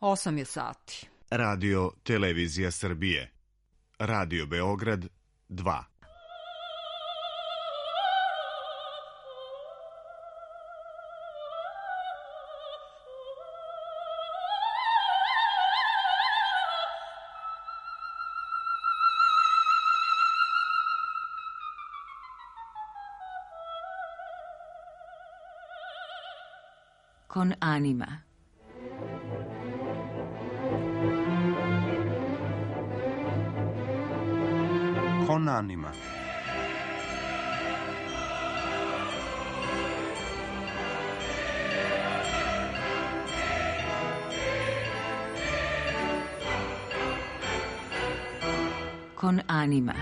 8 je sati. Radio Televizija Srbije. Radio Beograd 2. Con anima. Con anima. Con anima.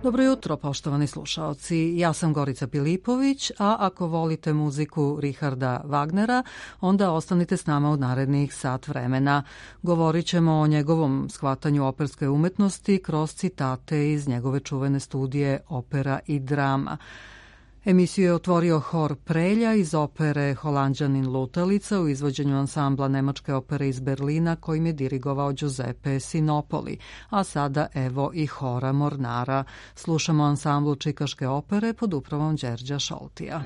Dobro jutro, poštovani slušaoci. Ja sam Gorica Pilipović, a ako volite muziku Richarda Wagnera, onda ostanite s nama u narednih sat vremena. Govorit ćemo o njegovom shvatanju operske umetnosti kroz citate iz njegove čuvene studije Opera i drama. Emisiju je otvorio hor Prelja iz opere Holanđanin lutalica u izvođenju ansambla Nemačke opere iz Berlina kojim je dirigovao Giuseppe Sinopoli, a sada evo i hora Mornara. Slušamo ansamblu Čikaške opere pod upravom Đerđa Šoltija.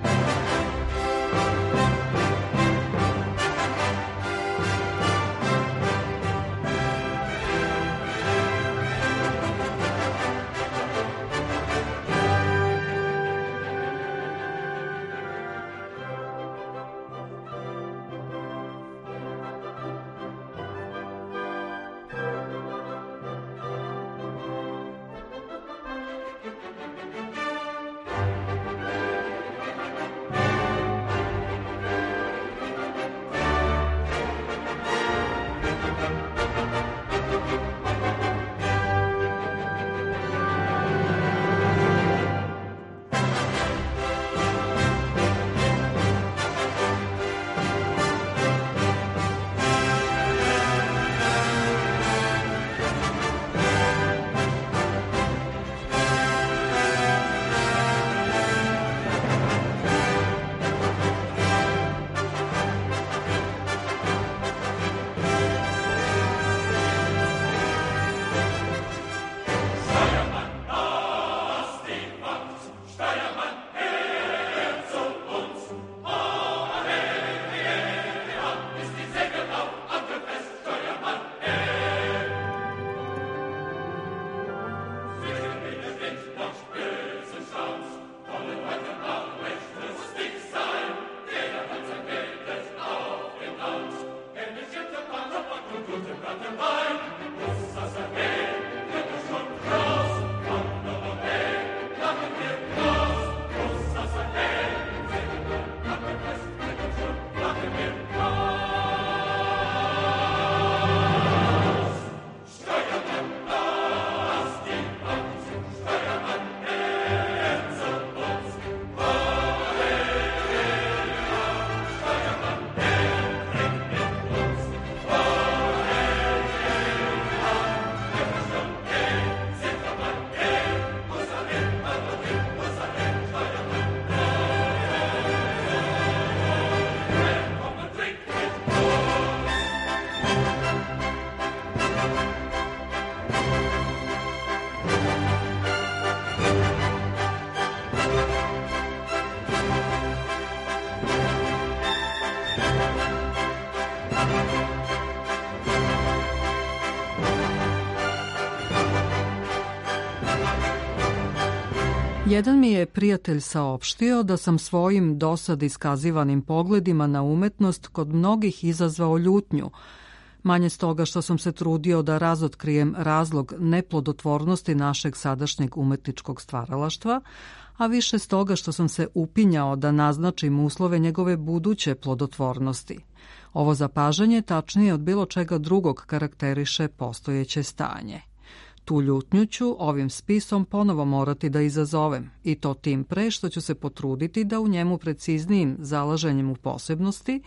Jedan mi je prijatelj saopštio da sam svojim dosad iskazivanim pogledima na umetnost kod mnogih izazvao ljutnju, manje stoga što sam se trudio da razotkrijem razlog neplodotvornosti našeg sadašnjeg umetničkog stvaralaštva, a više stoga što sam se upinjao da naznačim uslove njegove buduće plodotvornosti. Ovo zapažanje tačnije od bilo čega drugog karakteriše postojeće stanje. Tu ljutnju ću ovim spisom ponovo morati da izazovem, i to tim pre što ću se potruditi da u njemu preciznijim zalaženjem u posebnosti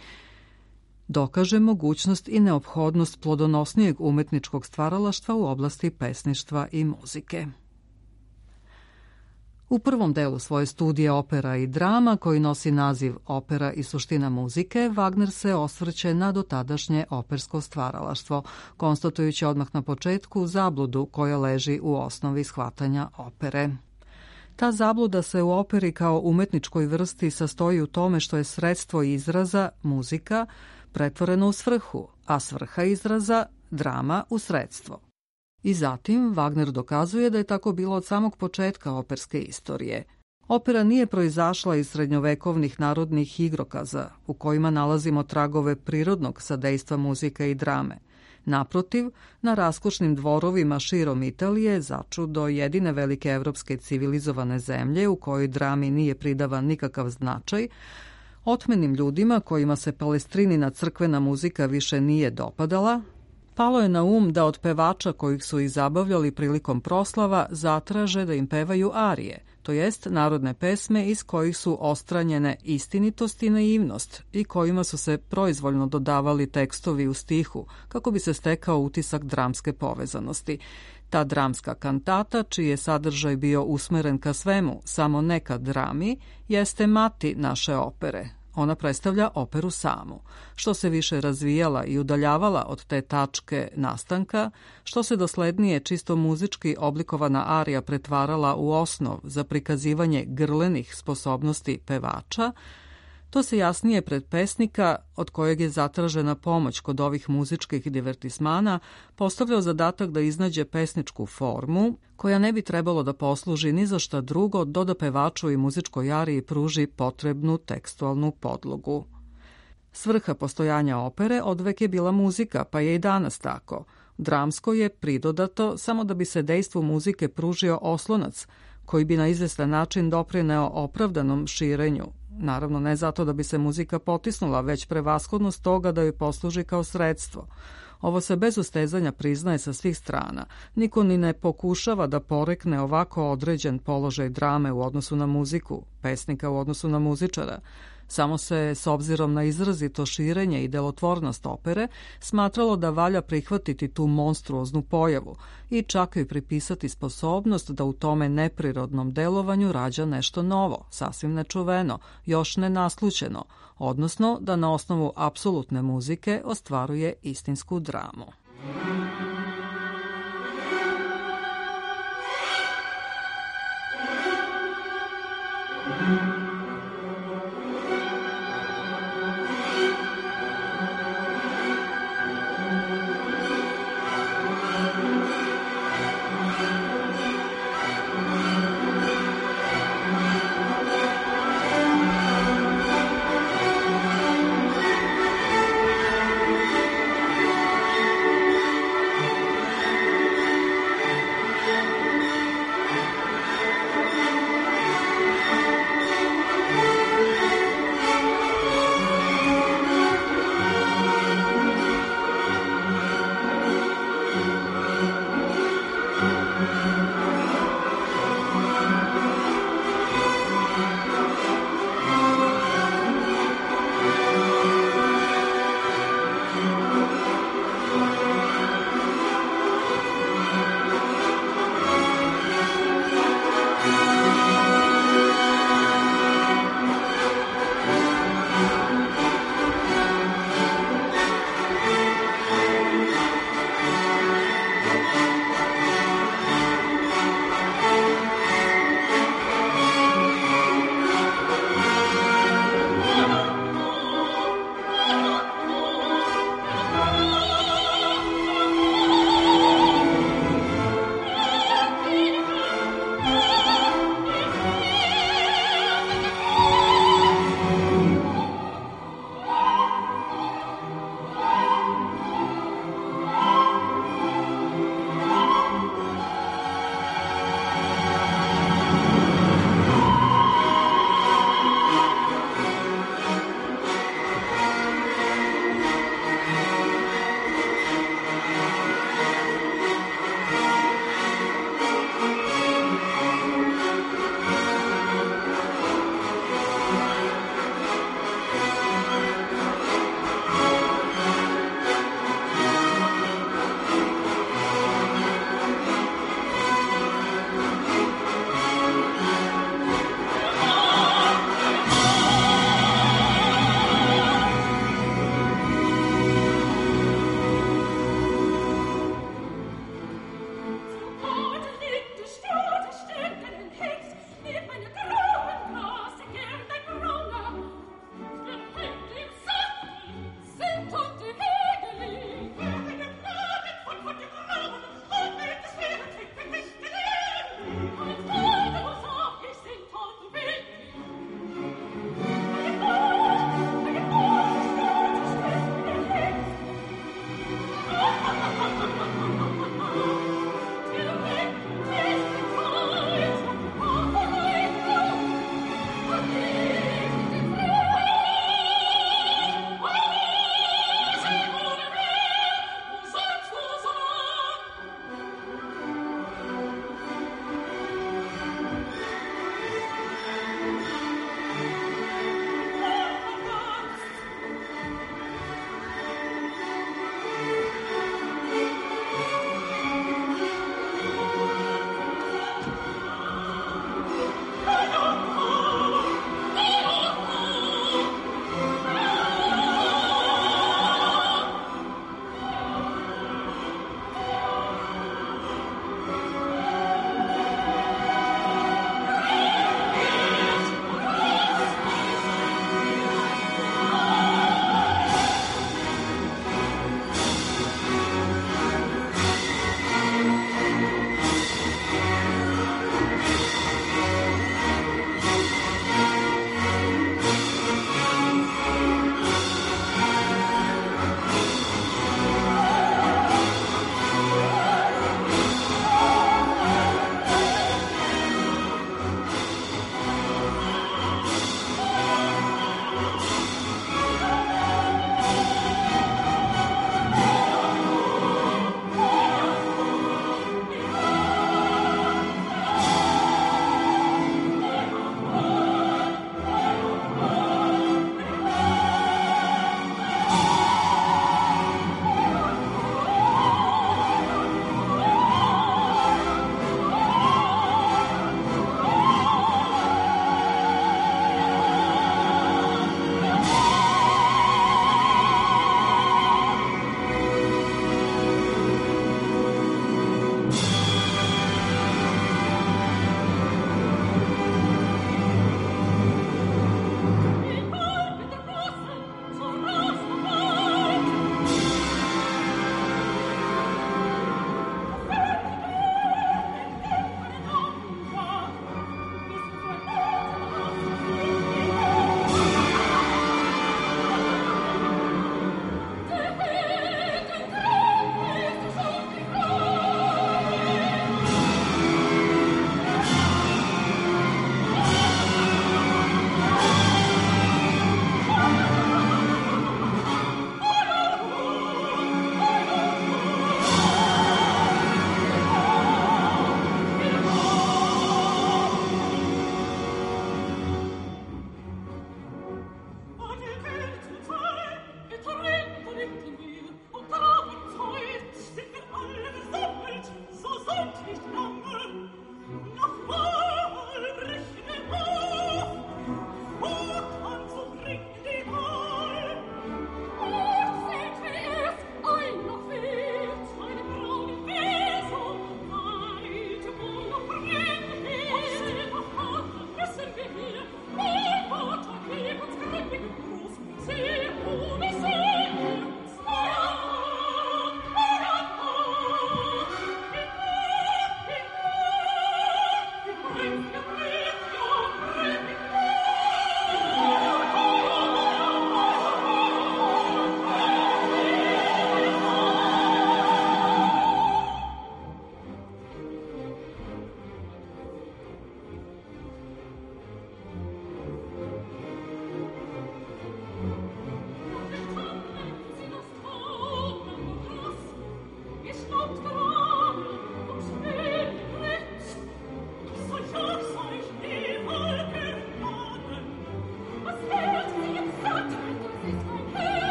dokaže mogućnost i neophodnost plodonosnijeg umetničkog stvaralaštva u oblasti pesništva i muzike. U prvom delu svoje studije Opera i drama, koji nosi naziv Opera i suština muzike, Wagner se osvrće na dotadašnje opersko stvaralaštvo, konstatujući odmah na početku zabludu koja leži u osnovi shvatanja opere. Ta zabluda se u operi kao umetničkoj vrsti sastoji u tome što je sredstvo izraza, muzika, pretvoreno u svrhu, a svrha izraza, drama, u sredstvo. I zatim Wagner dokazuje da je tako bilo od samog početka operske istorije. Opera nije proizašla iz srednjovekovnih narodnih igrokaza, u kojima nalazimo tragove prirodnog sadejstva muzike i drame. Naprotiv, na raskošnim dvorovima širom Italije, začudo jedine velike evropske civilizovane zemlje u kojoj drami nije pridavan nikakav značaj, otmenim ljudima kojima se palestrinina crkvena muzika više nije dopadala, Palo je na um da od pevača kojih su ih zabavljali prilikom proslava zatraže da im pevaju arije, to jest narodne pesme iz kojih su ostranjene istinitost i naivnost i kojima su se proizvoljno dodavali tekstovi u stihu kako bi se stekao utisak dramske povezanosti. Ta dramska kantata, čiji je sadržaj bio usmeren ka svemu, samo ne ka drami, jeste mati naše opere. Ona predstavlja operu samu. Što se više razvijala i udaljavala od te tačke nastanka, što se doslednije čisto muzički oblikovana arija pretvarala u osnov za prikazivanje grlenih sposobnosti pevača, to se jasnije pred pesnika, od kojeg je zatražena pomoć kod ovih muzičkih divertismana, postavljao zadatak da iznađe pesničku formu, koja ne bi trebalo da posluži ni za šta drugo do da pevaču i muzičkoj ariji pruži potrebnu tekstualnu podlogu. Svrha postojanja opere odvek je bila muzika, pa je i danas tako. Dramsko je pridodato samo da bi se dejstvu muzike pružio oslonac, koji bi na izvestan način doprineo opravdanom širenju. Naravno, ne zato da bi se muzika potisnula, već prevashodnost toga da joj posluži kao sredstvo. Ovo se bez ustezanja priznaje sa svih strana. Niko ni ne pokušava da porekne ovako određen položaj drame u odnosu na muziku, pesnika u odnosu na muzičara. Samo se, s obzirom na izrazito širenje i delotvornost opere, smatralo da valja prihvatiti tu monstruoznu pojavu i čak joj pripisati sposobnost da u tome neprirodnom delovanju rađa nešto novo, sasvim nečuveno, još nenaslućeno, odnosno da na osnovu apsolutne muzike ostvaruje istinsku dramu.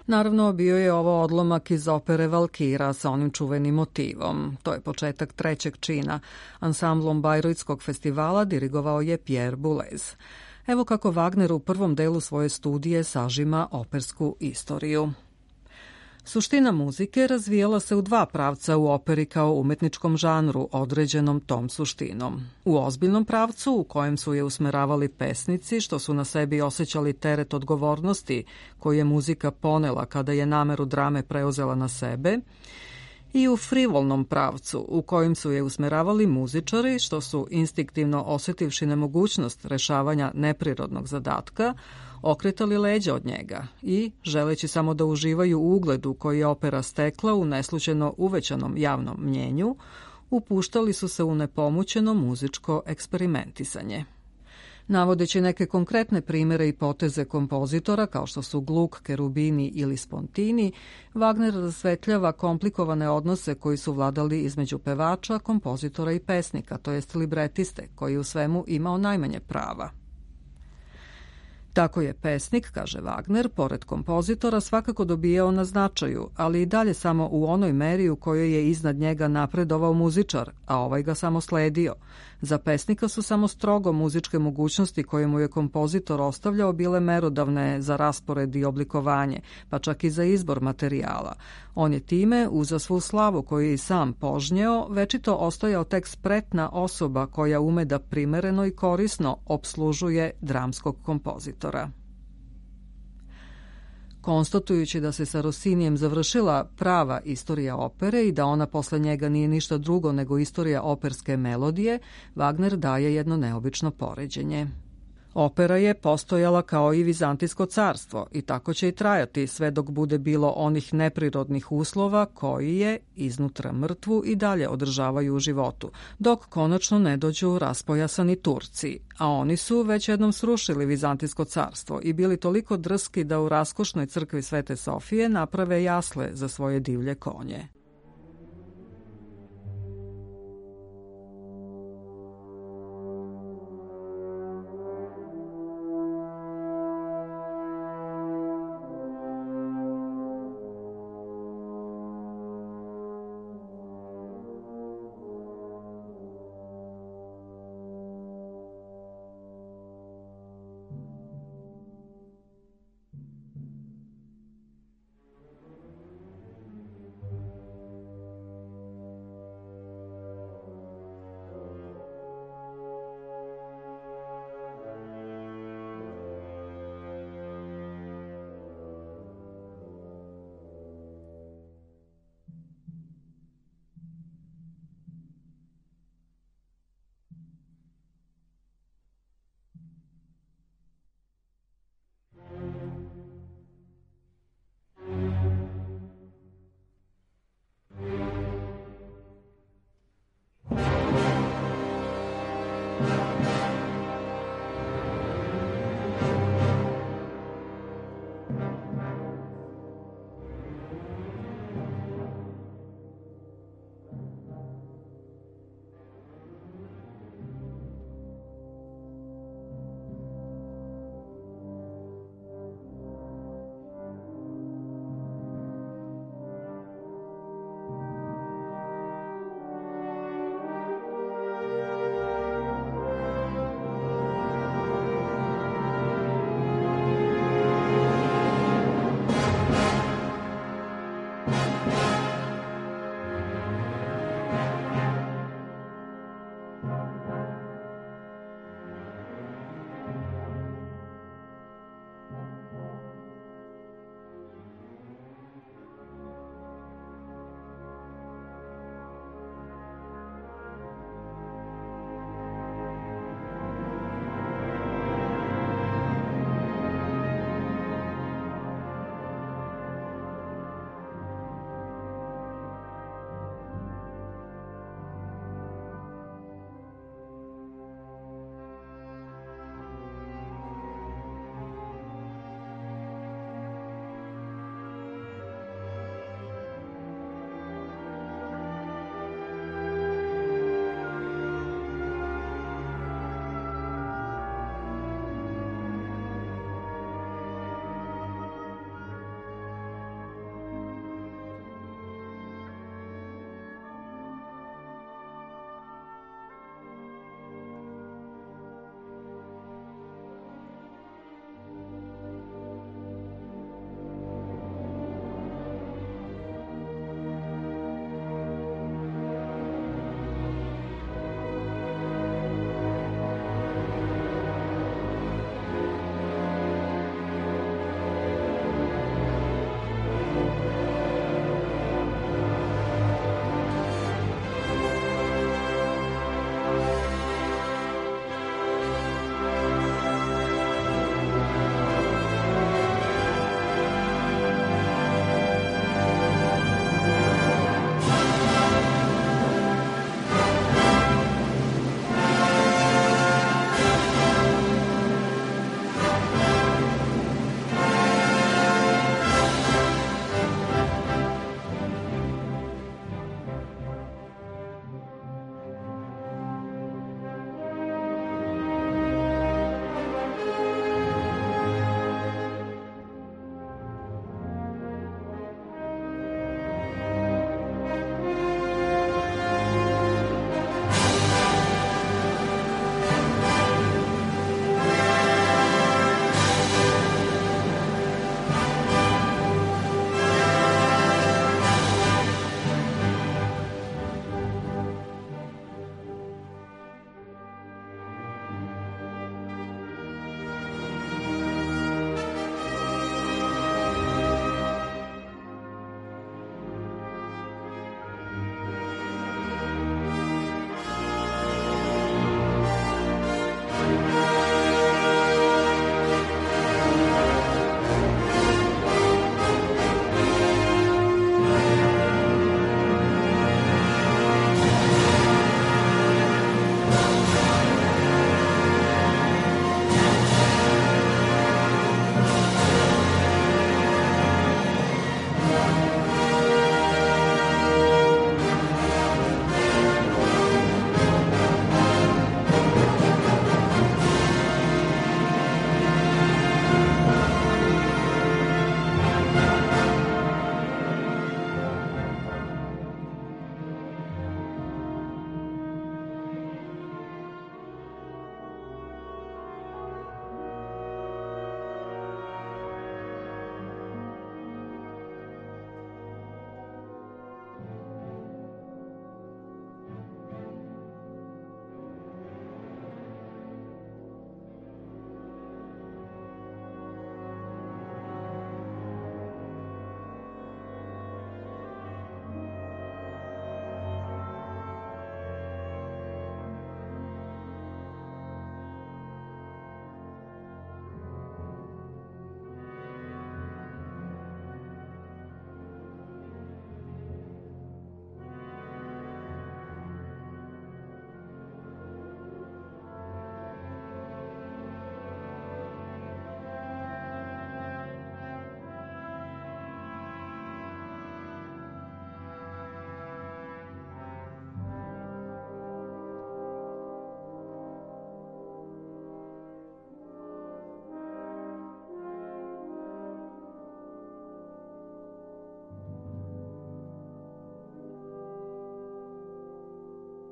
Naravno, bio je ovo odlomak iz opere Valkira sa onim čuvenim motivom. To je početak trećeg čina. Ansamblom Bajrojtskog festivala dirigovao je Pierre Boulez. Evo kako Wagner u prvom delu svoje studije sažima opersku istoriju. Suština muzike razvijala se u dva pravca u operi kao umetničkom žanru, određenom tom suštinom. U ozbiljnom pravcu, u kojem su je usmeravali pesnici, što su na sebi osjećali teret odgovornosti koju je muzika ponela kada je nameru drame preuzela na sebe, i u frivolnom pravcu, u kojem su je usmeravali muzičari, što su, instinktivno osjetivši nemogućnost rešavanja neprirodnog zadatka, okretali leđa od njega i, želeći samo da uživaju u ugledu koji je opera stekla u neslučajno uvećanom javnom mnjenju, upuštali su se u nepomućeno muzičko eksperimentisanje. Navodeći neke konkretne primere i poteze kompozitora, kao što su Gluck, Cherubini ili Spontini, Wagner rasvetljava komplikovane odnose koji su vladali između pevača, kompozitora i pesnika, to jest libretiste, koji u svemu imao najmanje prava. Tako je pesnik, kaže Wagner, pored kompozitora svakako dobijao na značaju, ali i dalje samo u onoj meri u kojoj je iznad njega napredovao muzičar, a ovaj ga samo sledio. Za pesnika su samo strogo muzičke mogućnosti koje mu je kompozitor ostavljao bile merodavne za raspored i oblikovanje, pa čak i za izbor materijala. On je time, uza svu slavu koju je i sam požnjeo, večito ostajao tek spretna osoba koja ume da primereno i korisno opslužuje dramskog kompozitora. Konstatujući da se sa Rossinijem završila prava istorija opere i da ona posle njega nije ništa drugo nego istorija operske melodije, Wagner daje jedno neobično poređenje. Opera je postojala kao i Vizantijsko carstvo i tako će i trajati sve dok bude bilo onih neprirodnih uslova koji je, iznutra mrtvu, i dalje održavaju u životu, dok konačno ne dođu raspojasani Turci, a oni su već jednom srušili Vizantijsko carstvo i bili toliko drski da u raskošnoj crkvi Svete Sofije naprave jasle za svoje divlje konje.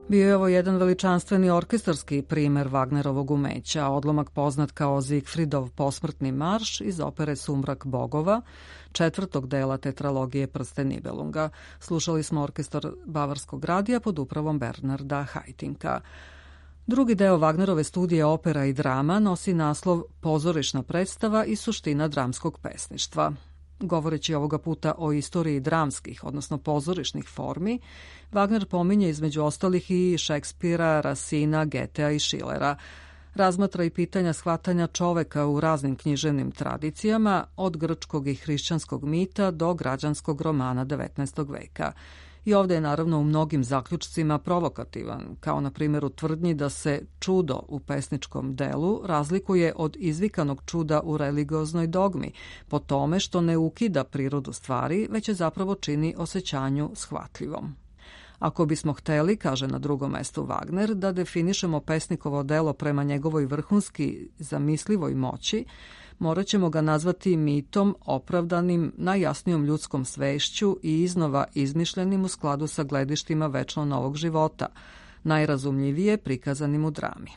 Bio je ovo jedan veličanstveni orkestarski primer Wagnerovog umeća, odlomak poznat kao Zigfridov posmrtni marš iz opere Sumrak bogova, četvrtog dela tetralogije Prste Nibelunga. Slušali smo orkestar Bavarskog radija pod upravom Bernarda Hajtinka. Drugi deo Wagnerove studije opera i drama nosi naslov Pozorišna predstava i suština dramskog pesništva. Govoreći ovoga puta o istoriji dramskih, odnosno pozorišnih formi, Wagner pominje između ostalih i Šekspira, Rasina, Getea i Schillera. Razmatra i pitanja shvatanja čoveka u raznim književnim tradicijama, od grčkog i hrišćanskog mita do građanskog romana 19. veka. I ovde je naravno u mnogim zaključcima provokativan, kao na primjer u tvrdnji da se čudo u pesničkom delu razlikuje od izvikanog čuda u religioznoj dogmi, po tome što ne ukida prirodu stvari, već je zapravo čini osjećanju shvatljivom. Ako bismo hteli, kaže na drugom mestu Wagner, da definišemo pesnikovo delo prema njegovoj vrhunski zamislivoj moći, morat ćemo ga nazvati mitom opravdanim najjasnijom ljudskom svešću i iznova izmišljenim u skladu sa gledištima večno novog života, najrazumljivije prikazanim u drami.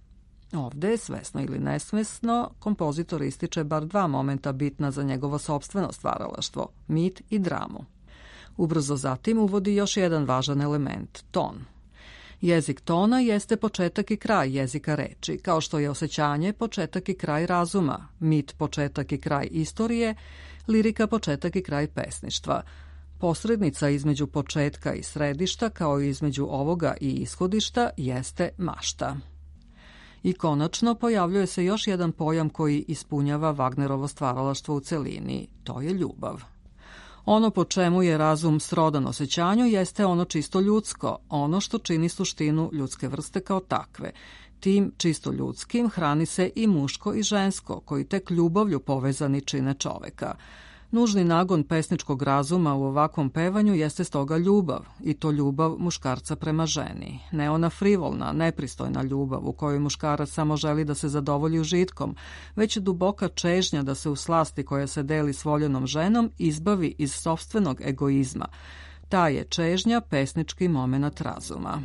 Ovde, svesno ili nesvesno, kompozitor ističe bar dva momenta bitna za njegovo sopstveno stvaralaštvo, mit i dramu. Ubrzo zatim uvodi još jedan važan element, ton. Jezik tona jeste početak i kraj jezika reči, kao što je osjećanje početak i kraj razuma, mit početak i kraj istorije, lirika početak i kraj pesništva. Posrednica između početka i središta, kao i između ovoga i ishodišta, jeste mašta. I konačno pojavljuje se još jedan pojam koji ispunjava Wagnerovo stvaralaštvo u celini, to je ljubav. Ono po čemu je razum srodan osjećanju jeste ono čisto ljudsko, ono što čini suštinu ljudske vrste kao takve. Tim čisto ljudskim hrani se i muško i žensko, koji tek ljubavlju povezani čine čoveka. Nužni nagon pesničkog razuma u ovakvom pevanju jeste stoga ljubav, i to ljubav muškarca prema ženi. Ne ona frivolna, nepristojna ljubav u kojoj muškarac samo želi da se zadovolji užitkom, već duboka čežnja da se u slasti koja se deli s voljenom ženom izbavi iz sopstvenog egoizma. Ta je čežnja pesnički momenat razuma.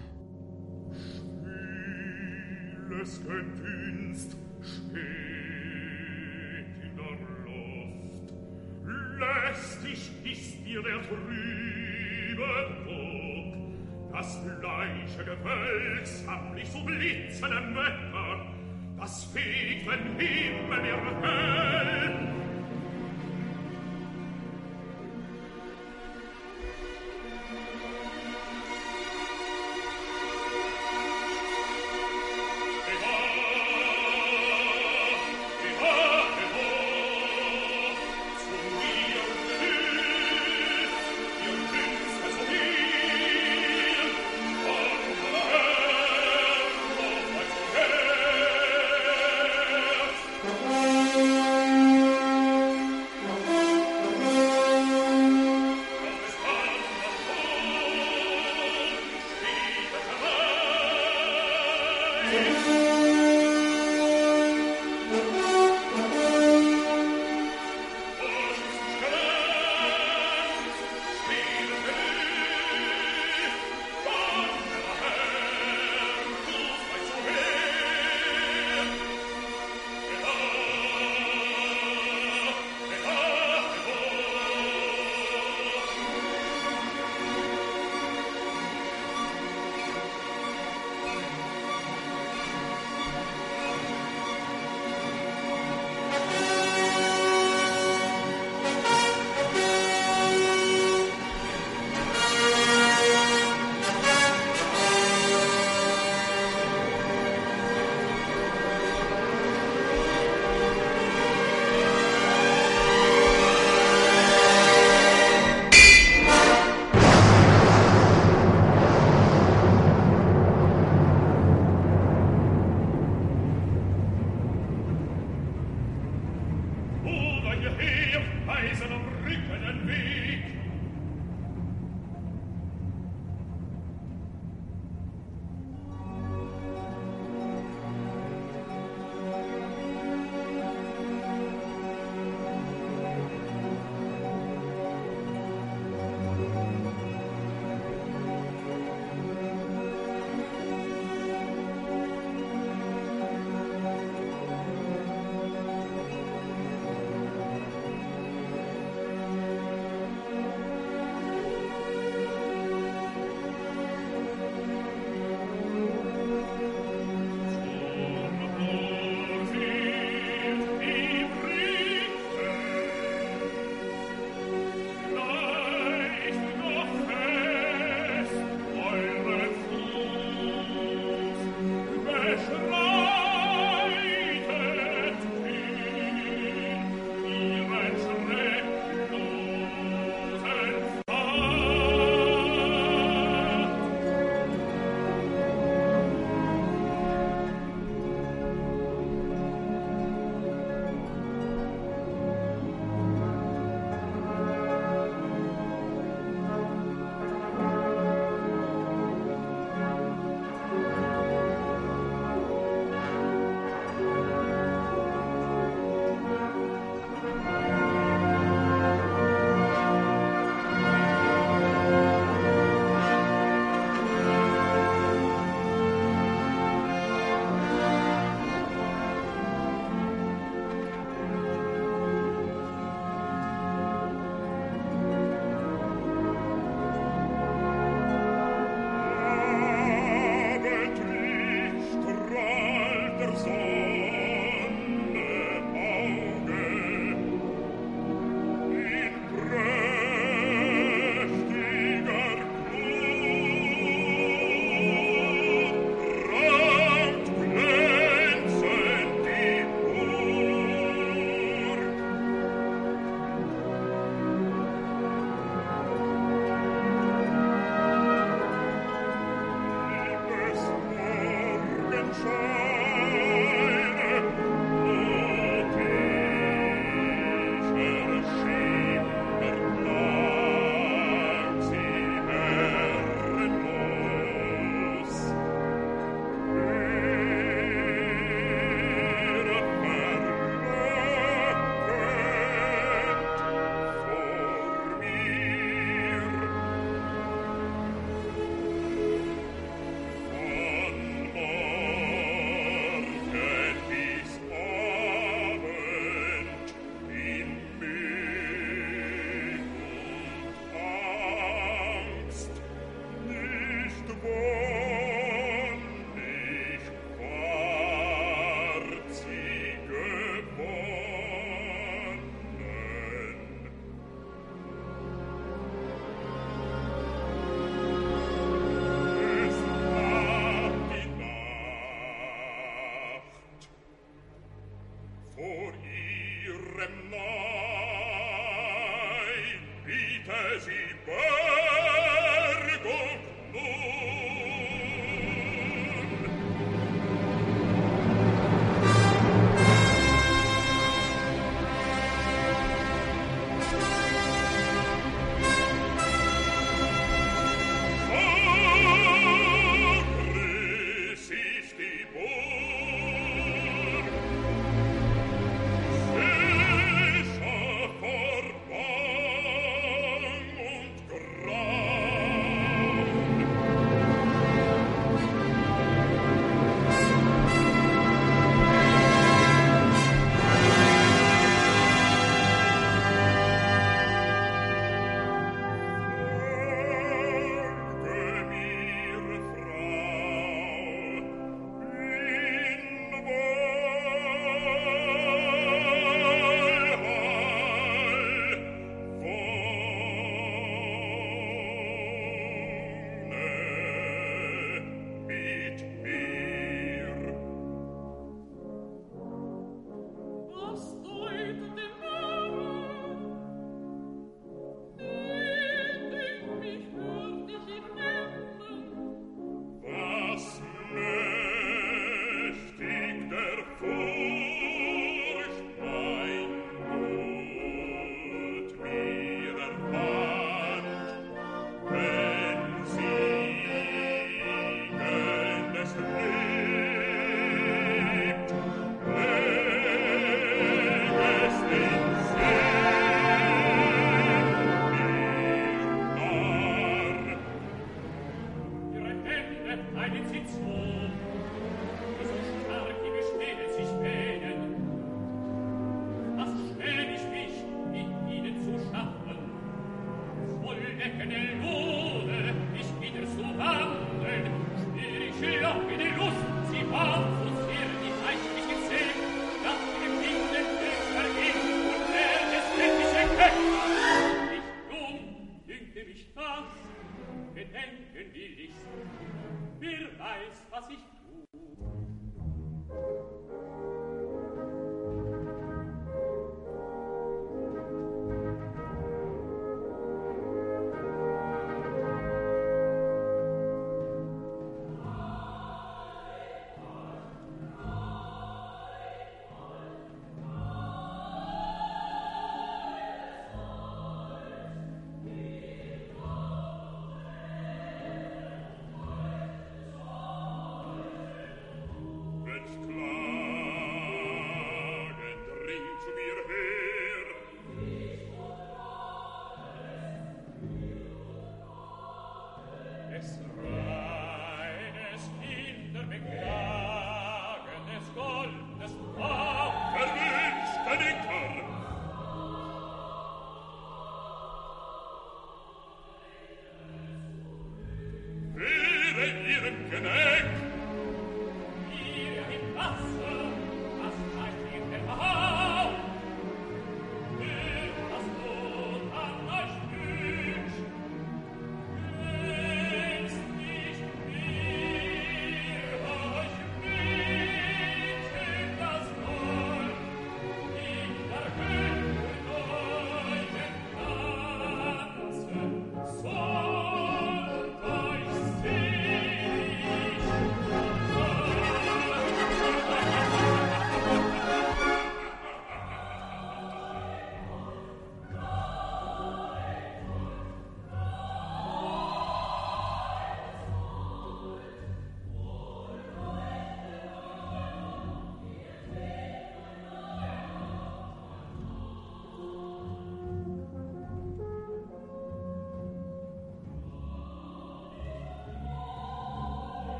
Lästig ist dir der trübe Druck, das bleiche Gewölk sammlich so blitzenden Wetter, das fegt den Himmel erhell.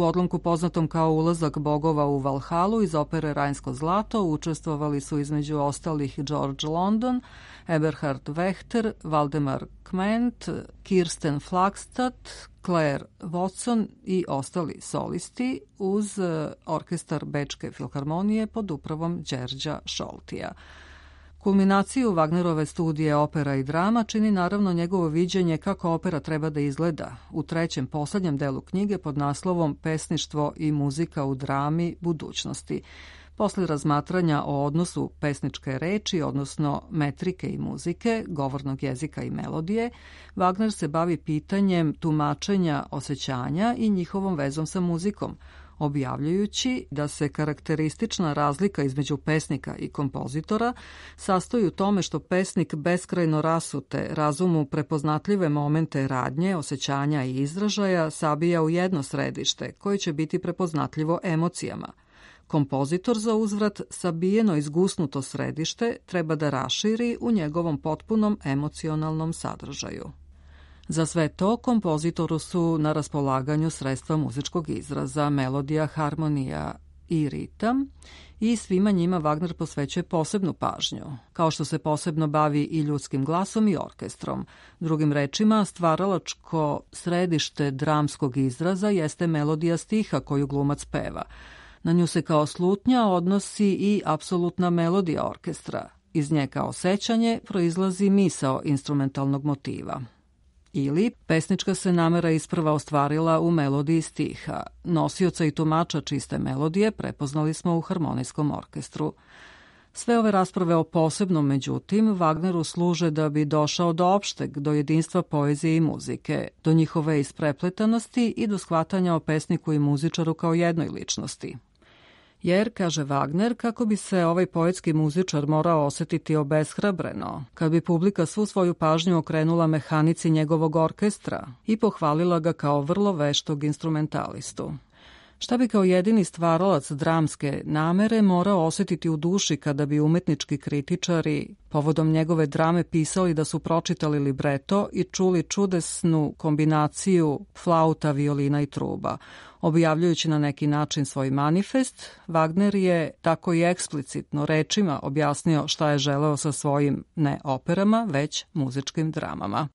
U odlomku poznatom kao Ulazak bogova u Valhalu iz opere Rajnsko zlato učestvovali su između ostalih George London, Eberhard Wechter, Valdemar Kment, Kirsten Flagstad, Claire Watson i ostali solisti uz orkestar Bečke filharmonije pod upravom Đerđa Šoltija. Kulminaciju Wagnerove studije opera i drama čini naravno njegovo viđenje kako opera treba da izgleda u trećem poslednjem delu knjige pod naslovom Pesništvo i muzika u drami budućnosti. Posle razmatranja o odnosu pesničke reči, odnosno metrike i muzike, govornog jezika i melodije, Wagner se bavi pitanjem tumačenja osjećanja i njihovom vezom sa muzikom, objavljujući da se karakteristična razlika između pesnika i kompozitora sastoji u tome što pesnik beskrajno rasute, razumu prepoznatljive momente radnje, osjećanja i izražaja sabija u jedno središte koje će biti prepoznatljivo emocijama. Kompozitor za uzvrat sabijeno izgusnuto središte treba da raširi u njegovom potpunom emocionalnom sadržaju. Za sve to kompozitoru su na raspolaganju sredstva muzičkog izraza, melodija, harmonija i ritam i svima njima Wagner posvećuje posebnu pažnju, kao što se posebno bavi i ljudskim glasom i orkestrom. Drugim rečima, stvaralačko središte dramskog izraza jeste melodija stiha koju glumac peva. Na nju se kao slutnja odnosi i apsolutna melodija orkestra. Iz nje kao sećanje proizlazi misao instrumentalnog motiva. Ili pesnička se namera isprva ostvarila u melodiji stiha. Nosioca i tumača čiste melodije prepoznali smo u harmonijskom orkestru. Sve ove rasprave o posebnom, međutim, Wagneru služe da bi došao do opšteg, do jedinstva poezije i muzike, do njihove isprepletanosti i do shvatanja o pesniku i muzičaru kao jednoj ličnosti. Jer, kaže Wagner, kako bi se ovaj poetski muzičar morao osetiti obeshrabreno, kad bi publika svu svoju pažnju okrenula mehanici njegovog orkestra i pohvalila ga kao vrlo veštog instrumentalistu. Šta bi kao jedini stvaralac dramske namere morao osetiti u duši kada bi umetnički kritičari povodom njegove drame pisali da su pročitali libreto i čuli čudesnu kombinaciju flauta, violina i truba. Objavljujući na neki način svoj manifest, Wagner je tako i eksplicitno rečima objasnio šta je želeo sa svojim ne operama, već muzičkim dramama.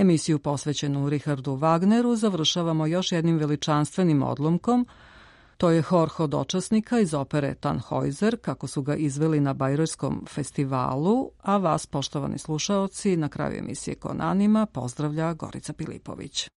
Emisiju posvećenu Richardu Wagneru završavamo još jednim veličanstvenim odlomkom. To je hor hodočasnika iz opere Tannhäuser, kako su ga izveli na Bajrojskom festivalu, a vas, poštovani slušaoci, na kraju emisije Kon Anima pozdravlja Gorica Pilipović.